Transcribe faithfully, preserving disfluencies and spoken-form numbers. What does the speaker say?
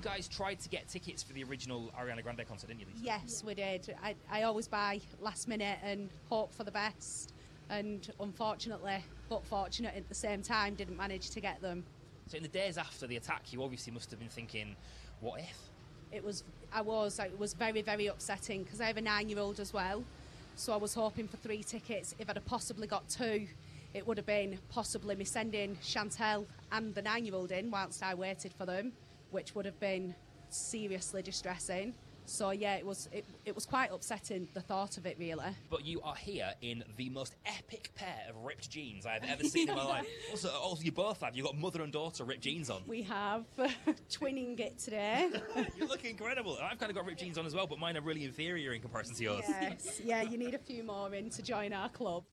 guys tried to get tickets for the original Ariana Grande concert, didn't you, Lisa? Yes, we did. I, I always buy last minute and hope for the best. And unfortunately, but fortunate at the same time, didn't manage to get them. So in the days after the attack, you obviously must have been thinking, what if? It was, I was, it was very, very upsetting because I have a nine-year-old as well. So I was hoping for three tickets. If I'd have possibly got two, it would have been possibly me sending Chantel and the nine-year-old in whilst I waited for them, which would have been seriously distressing. So yeah, it was it, it was quite upsetting, the thought of it, really. But you are here in the most epic pair of ripped jeans I've ever seen in my life. Also, also, you both have. You've got mother and daughter ripped jeans on. We have. Twinning it today. You look incredible. I've kind of got ripped jeans on as well, but mine are really inferior in comparison to yours. Yes, yeah, you need a few more in to join our club.